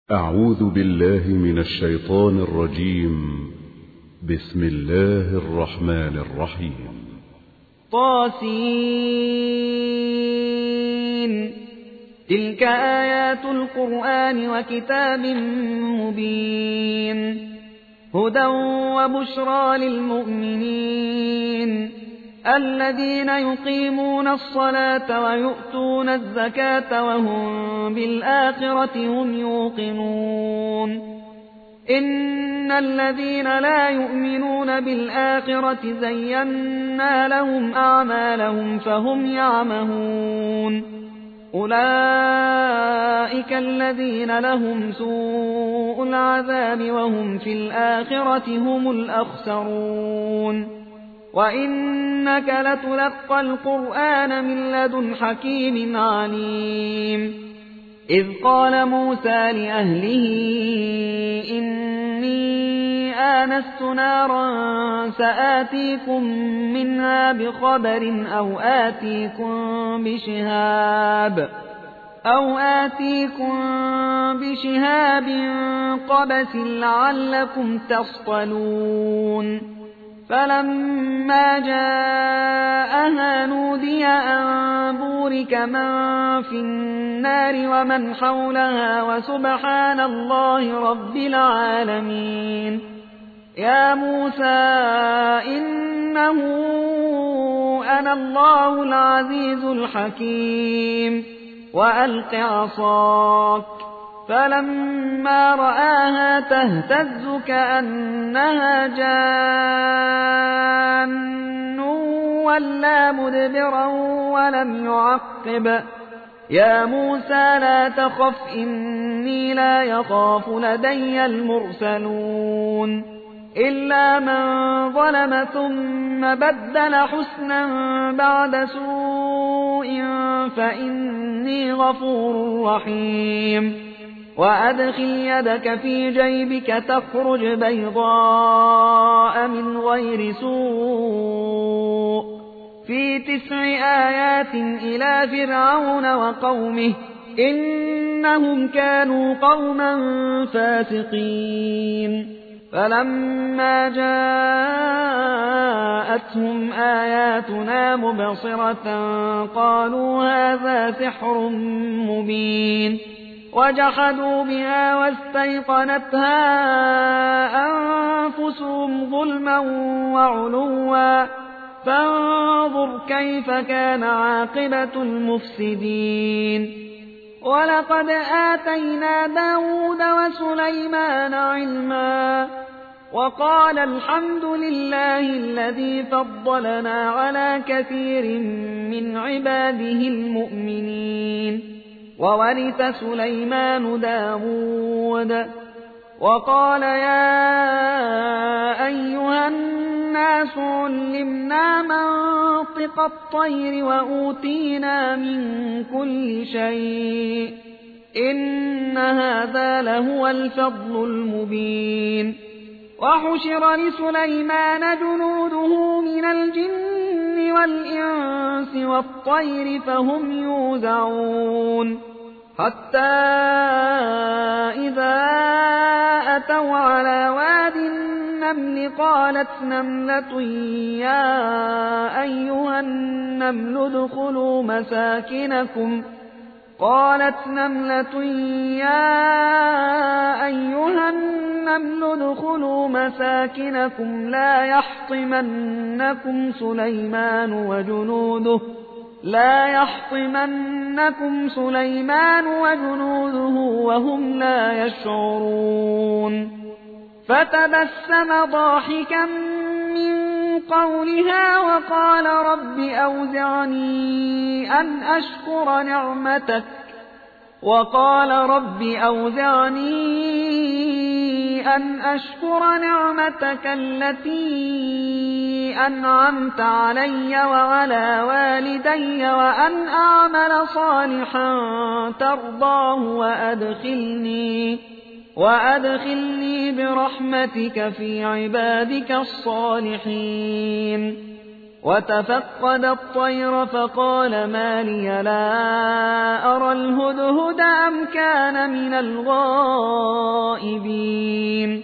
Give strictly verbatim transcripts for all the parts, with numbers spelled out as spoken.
أعوذ بالله من الشيطان الرجيم. بسم الله الرحمن الرحيم. طاسين تلك آيات القرآن وكتاب مبين هدى وبشرى للمؤمنين الذين يقيمون الصلاة ويؤتون الزكاة وهم بالآخرة هم يوقنون إن الذين لا يؤمنون بالآخرة زينا لهم أعمالهم فهم يعمهون أولئك الذين لهم سوء العذاب وهم في الآخرة هم الأخسرون وإنك لتلقى القرآن من لدن حكيم عليم إذ قال موسى لأهله إني آنست نارا سآتيكم منها بخبر أو آتيكم بشهاب أو آتيكم بشهاب قبس لعلكم تصطلون فلما جاءها نودي أن بورك من في النار ومن حولها وسبحان الله رب العالمين يا موسى إنه أنا الله العزيز الحكيم وألق عصاك فلما رآها تهتز كأنها جان ولا مدبرا ولم يعقب يا موسى لا تخف إني لا يخاف لدي المرسلون إلا من ظلم ثم بدل حسنا بعد سوء فإني غفور رحيم وأدخل يدك في جيبك تخرج بيضاء من غير سوء في تسع آيات إلى فرعون وقومه إنهم كانوا قوما فاسقين فلما جاءتهم آياتنا مبصرة قالوا هذا سحر مبين وجحدوا بها واستيقنتها أنفسهم ظلما وعلوا فانظر كيف كان عاقبة المفسدين ولقد آتينا داود وسليمان علما وقال الحمد لله الذي فضلنا على كثير من عباده المؤمنين وورث سليمان داود وقال يا أيها الناس علمنا منطق الطير وأوتينا من كل شيء إن هذا لهو الفضل المبين وحشر لسليمان جنوده من الجن والإنس والطير فهم يوزعون حتى إذا أتوا على واد النمل قالت نملة يا أيها النمل ادخلوا مساكنكم قالت نملة يا أيها النمل ادخلوا مساكنكم لا يحطمنكم سليمان وجنوده لا يحطمنكم سليمان وجنوده وهم لا يشعرون فتبسم ضاحكا من قولها وقال رب أوزعني أن أشكر نعمتك وقال رب أوزعني أن أشكر نعمتك التي أنعمت علي وعلى والدي وأن أعمل صالحا ترضاه وأدخلني وأدخلني برحمتك في عبادك الصالحين وتفقد الطير فقال ما لي لا أرى الهدهد أم كان من الغائبين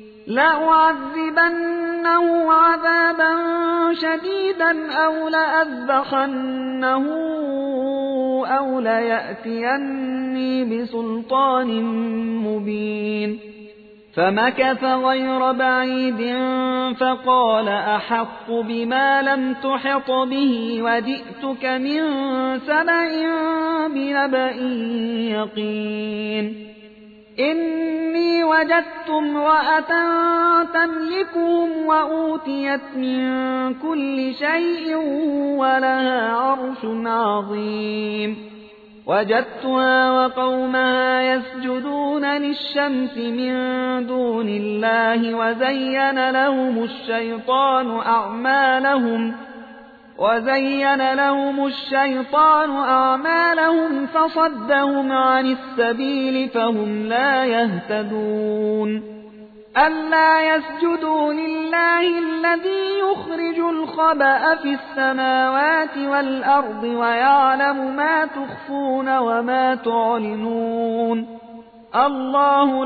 لأعذبنه عذابا شديدا أو لأذبحنه أو ليأتيني بسلطان مبين فمكث غير بعيد فقال أحط بما لم تحط به وجئتك من سبأ بنبأ يقين إني وجدت امرأة تملكهم وأوتيت من كل شيء ولها عرش عظيم وجدتها وقومها يسجدون للشمس من دون الله وزين لهم الشيطان أعمالهم وزين لهم الشيطان أعمالهم فصدهم عن السبيل فهم لا يهتدون ألا يسجدوا لله الذي يخرج الخبأ في السماوات والأرض ويعلم ما تخفون وما تعلنون الله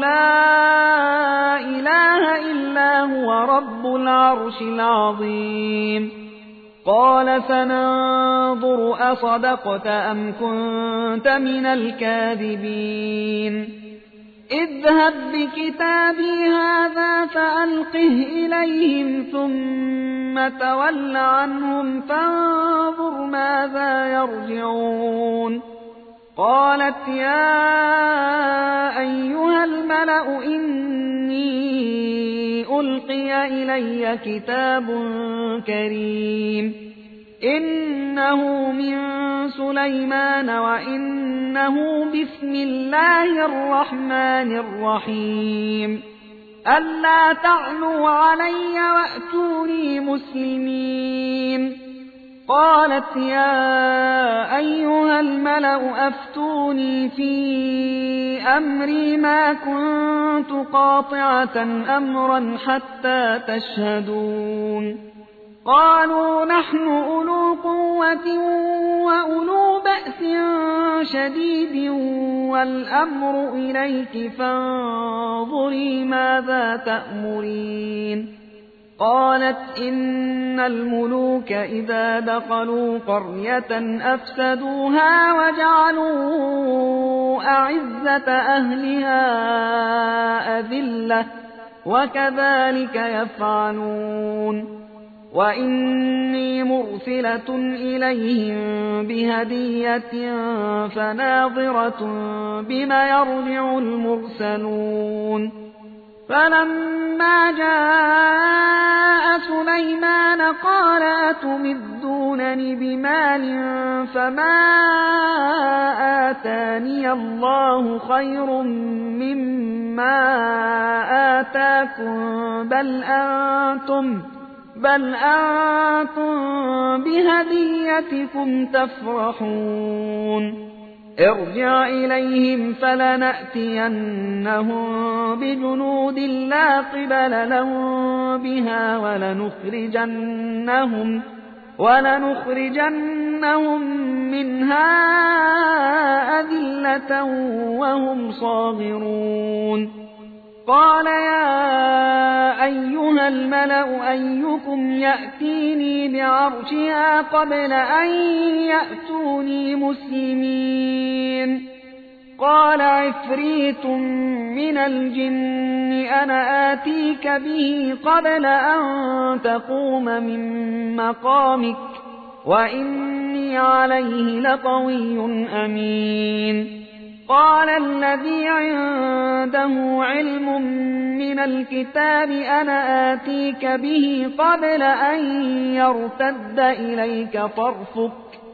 لا إله إلا هو رب العرش العظيم قال سننظر أصدقت أم كنت من الكاذبين اذهب بكتابي هذا فألقه إليهم ثم تول عنهم فانظر ماذا يرجعون قالت يا أيها الملأ إني ألقي إلي كتاب كريم إنه من سليمان وإنه بسم الله الرحمن الرحيم ألا تعلوا علي وأتوني مسلمين قالت يا أيها الملأ أفتوني في أمري ما كنت قاطعة أمرا حتى تشهدون قالوا نحن أولو قوة وأولو بأس شديد والأمر إليك فانظري ماذا تأمرين قالت إن الملوك إذا دخلوا قرية أفسدوها وجعلوا أعزة أهلها أذلة وكذلك يفعلون وإني مرسلة إليهم بهدية فناظرة بما يرجع المرسلون فلما جاء سليمان قال أتمدونني بمال فما آتاني الله خير مما آتاكم بل أنتم بل أنتم بهديتكم تفرحون ارجع إليهم فلنأتينهم بجنود لا قبل لهم بها ولنخرجنهم, ولنخرجنهم منها أذلة وهم صاغرون قال يا أيها الملأ أيكم يأتيني بعرشها قبل أن يأتوني مسلمين قال عفريت من الجن أنا آتيك به قبل أن تقوم من مقامك وإني عليه لقوي أمين قال الذي عنده علم من الكتاب أنا آتيك به قبل أن يرتد إليك طرفك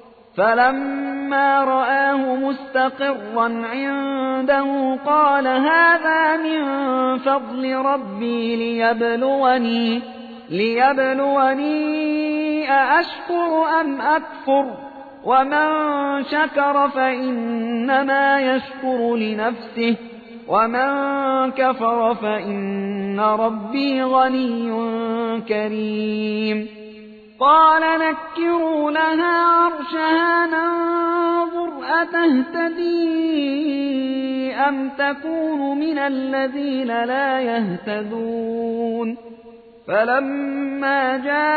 فلما رآه مستقرا عنده قال هذا من فضل ربي ليبلوني, ليبلوني أأشكر أم أكفر ومن شكر فإنما يشكر لنفسه ومن كفر فإن ربي غني كريم قال نكروا لها عرشها ننظر أتهتدي أم تكون من الذين لا يهتدون فلما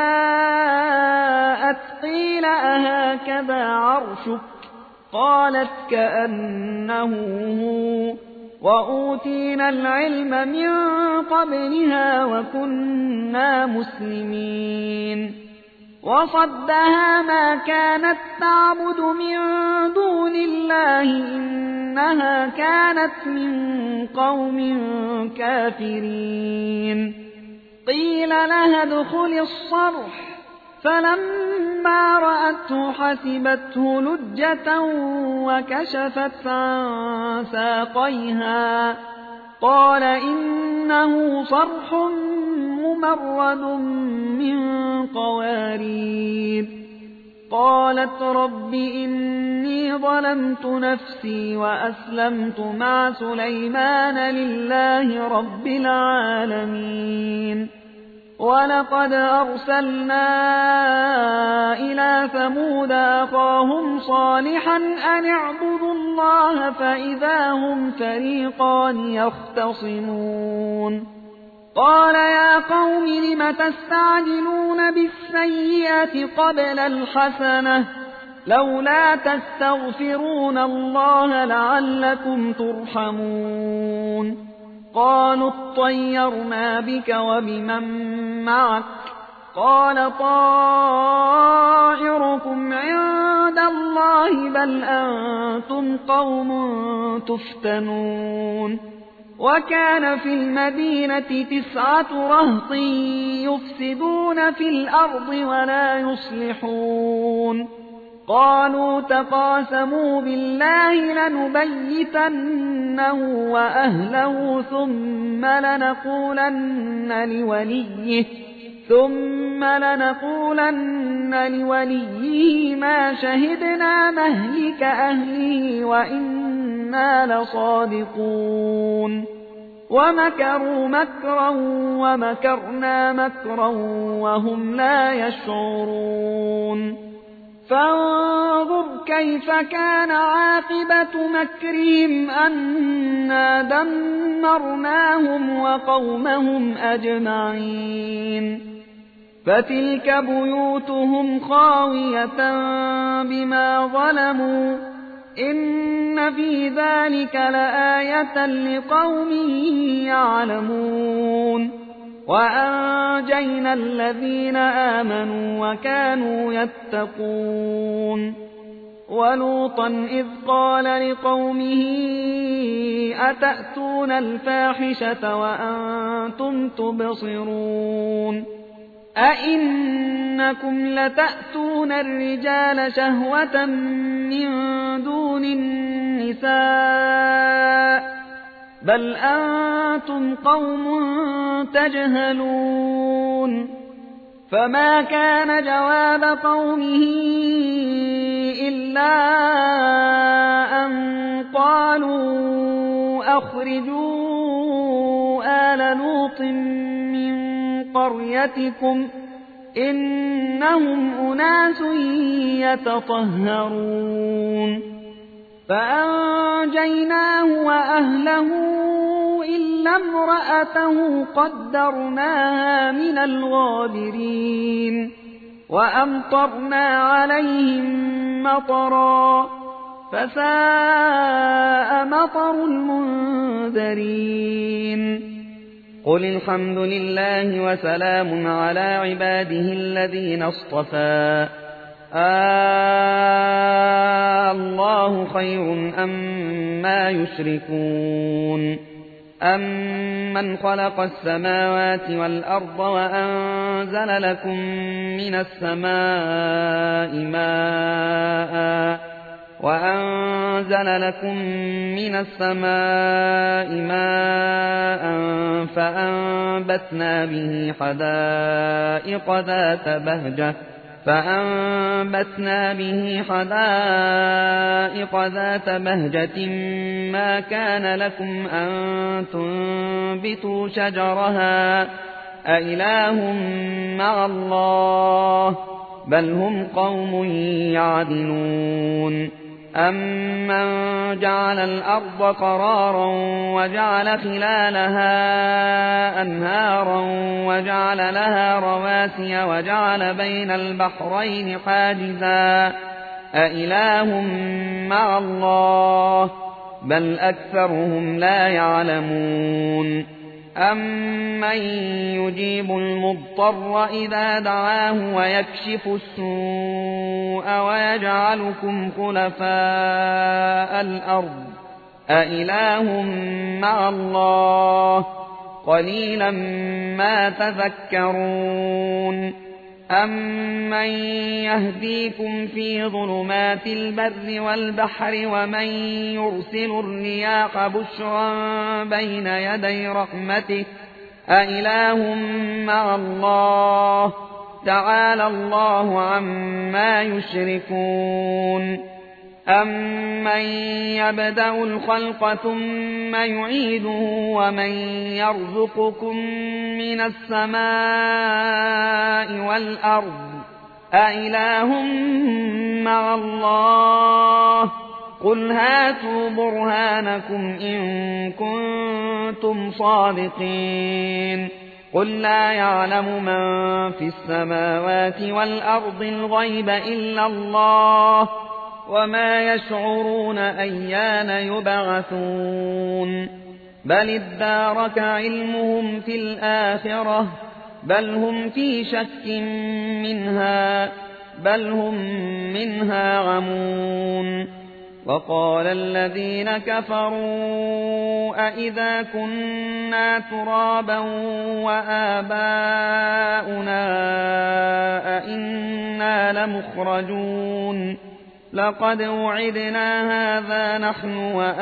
جاءت قيل أهكذا عرشك قالت كأنه هو وأوتينا العلم من قبلها وكنا مسلمين وصدها ما كانت تعبد من دون الله إنها كانت من قوم كافرين قيل لها ادخل الصرح فلما رأته حسبته لجة وكشفت عن ساقيها قال إنه صرح ممرد من قوارير قالت رب إني ظلمت نفسي وأسلمت مع سليمان لله رب العالمين ولقد أرسلنا إلى ثمود أخاهم صالحا أن اعبدوا الله فإذا هم فريقان يختصمون قال يا قوم لم تستعجلون بالسيئة قبل الحسنة لولا تستغفرون الله لعلكم ترحمون قالوا اطيرنا بك وبمن معك قال طائركم عند الله بل أنتم قوم تفتنون وكان في المدينة تسعة رهط يفسدون في الأرض ولا يصلحون قالوا تقاسموا بالله لنبيتنه وأهله ثم لنقولن لوليه ثم لنقولن لوليه ما شهدنا مهلك أهله وإنا لصادقون ومكروا مكرا ومكرنا مكرا وهم لا يشعرون فانظر كيف كان عاقبة مكرهم أنا دمرناهم وقومهم أجمعين فتلك بيوتهم خاوية بما ظلموا إن في ذلك لآية لقوم يعلمون وأنجينا الذين آمنوا وكانوا يتقون ولوطا إذ قال لقومه أتأتون الفاحشة وأنتم تبصرون أئنكم لتأتون الرجال شهوة من دون النساء بل أنتم قوم تجهلون فما كان جواب قومه إلا أن قالوا أخرجوا آل لوط من قريتكم إنهم أناس يتطهرون فأنجيناه وأهله إلا امرأته قدرناها من الغابرين وأمطرنا عليهم مطرا فساء مطر المنذرين قل الحمد لله وسلام على عباده الذين اصطفى آه الله خير أما يشركون أمن خلق السماوات والأرض وأنزل لكم من السماء ماء وأنزل لكم من السماء ماء فأنبتنا به حدائق ذات بهجة فأنبتنا به حدائق ذات بهجة ما كان لكم أن تنبتوا شجرها أإله مع الله بل هم قوم يعدلون أمن جعل الأرض قرارا وجعل خلالها أنهارا وجعل لها رواسي وجعل بين البحرين حاجزا أإله مع الله بل أكثرهم لا يعلمون أمن يجيب المضطر إذا دعاه ويكشف السوء ويجعلكم خلفاء الأرض أإله مع الله قليلا ما تذكرون أمن يهديكم في ظلمات البر والبحر ومن يرسل الرياح بشرا بين يدي رحمته أإله مع الله تعالى الله عما يشركون أمن يبدأ الخلق ثم يعيده ومن يرزقكم من السماء والأرض أإله مع الله قل هاتوا برهانكم إن كنتم صادقين قل لا يعلم من في السماوات والأرض الغيب إلا الله وما يشعرون أيان يبعثون بل ادارك علمهم في الآخرة بل هم في شك منها بل هم منها عمون وقال الذين كفروا أئذا كنا ترابا وآباؤنا أئنا لمخرجون لقد وعدنا هذا نحن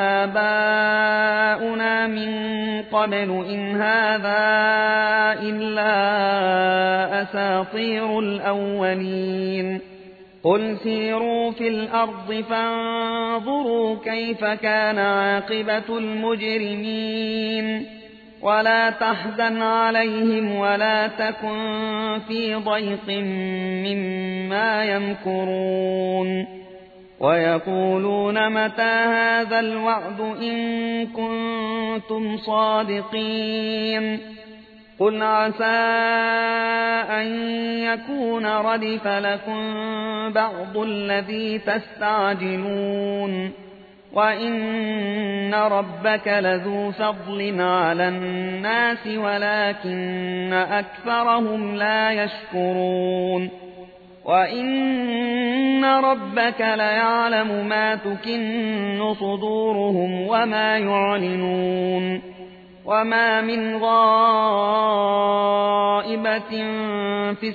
وآباؤنا من قبل إن هذا إلا أساطير الأولين قل سيروا في الأرض فانظروا كيف كان عاقبة المجرمين ولا تحزن عليهم ولا تكن في ضيق مما يمكرون ويقولون متى هذا الوعد إن كنتم صادقين قل عسى أن يكون ردف لكم بعض الذي تستعجلون وإن ربك لذو فضل على الناس ولكن أكثرهم لا يشكرون وإن ربك ليعلم ما تكن صدورهم وما يعلنون وما من غائبة في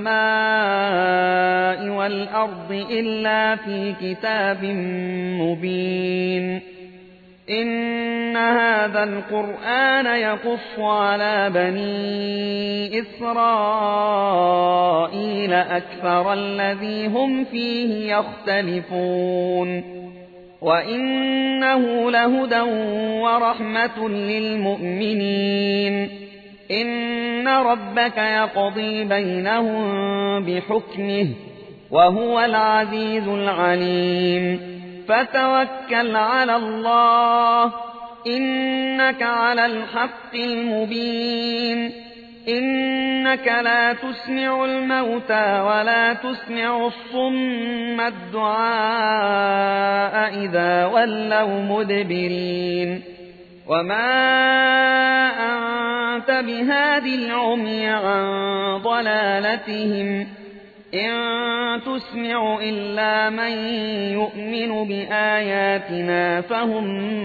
السماء والأرض إلا في كتاب مبين إن هذا القرآن يقص على بني إسرائيل أكثر الذي هم فيه يختلفون وإنه لهدى ورحمة للمؤمنين إن ربك يقضي بينهم بحكمه وهو العزيز العليم فتوكل على الله إنك على الحق المبين إنك لا تسمع الموتى ولا تسمع الصم الدعاء إذا ولوا مدبرين وما أنت بهاد العمي عن ضلالتهم إن تسمع إلا من يؤمن بآياتنا فهم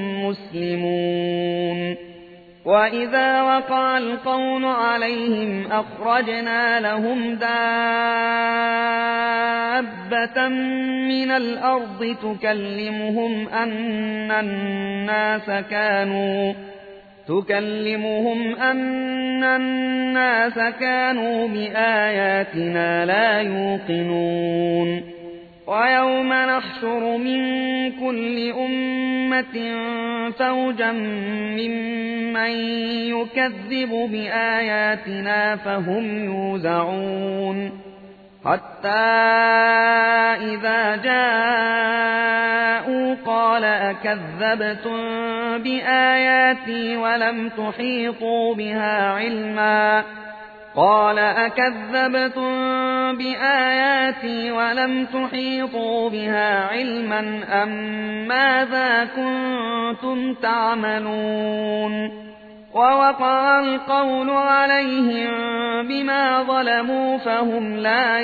مسلمون وإذا وقع القول عليهم أخرجنا لهم دابة من الأرض تكلمهم أن الناس كانوا تكلمهم أن الناس كانوا بآياتنا لا يوقنون ويوم نحشر من كل أمة فوجا ممن يكذب بآياتنا فهم يوزعون حتى إذا جاءوا قال أكذبتم بآياتي ولم تحيطوا بها علما قال أكذبتم بآياتي ولم تحيطوا بها علما أم ماذا كنتم تعملون ووقع القول عليهم بما ظلموا فهم لا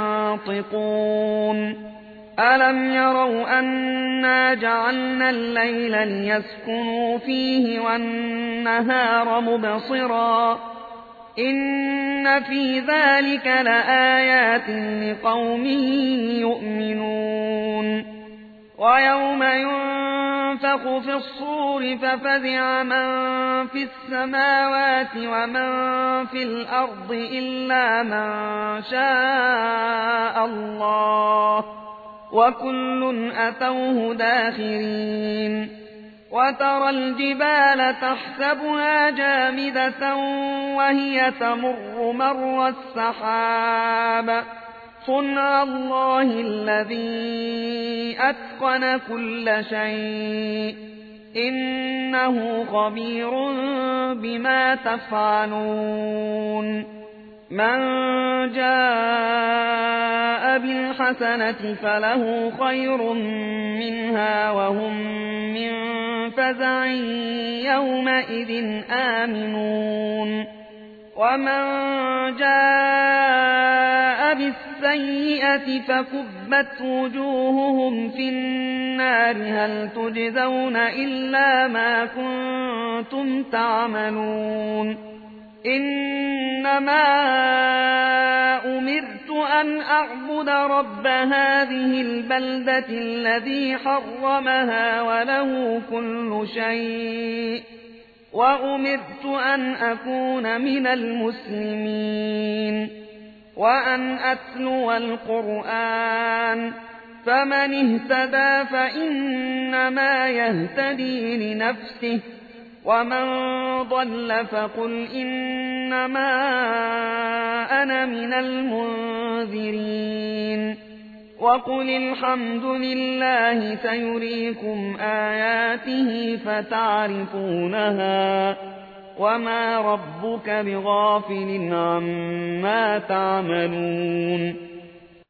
ينطقون ألم يروا أنا جعلنا الليل ليسكنوا فيه والنهار مبصرا إن في ذلك لآيات لقوم يؤمنون ويوم ينفخ في الصور ففزع من في السماوات ومن في الأرض إلا من شاء الله وكل أتوه داخرين وترى الجبال تحسبها جامدة وهي تمر مر السحاب صنع الله الذي أتقن كل شيء إنه خبير بما تفعلون من جاء بالحسنة فله خير منها وهم من فزع يومئذ آمنون ومن جاء بالسيئة فكبت وجوههم في النار هل تجزون إلا ما كنتم تعملون إنما أمرت أن أعبد رب هذه البلدة الذي حرمها وله كل شيء وأمرت أن أكون من المسلمين وأن أتلو القرآن فمن اهتدى فإنما يهتدي لنفسه ومن ضل فقل إنما أنا من المنذرين وقل الحمد لله سيريكم آياته فتعرفونها وما ربك بغافل عما تعملون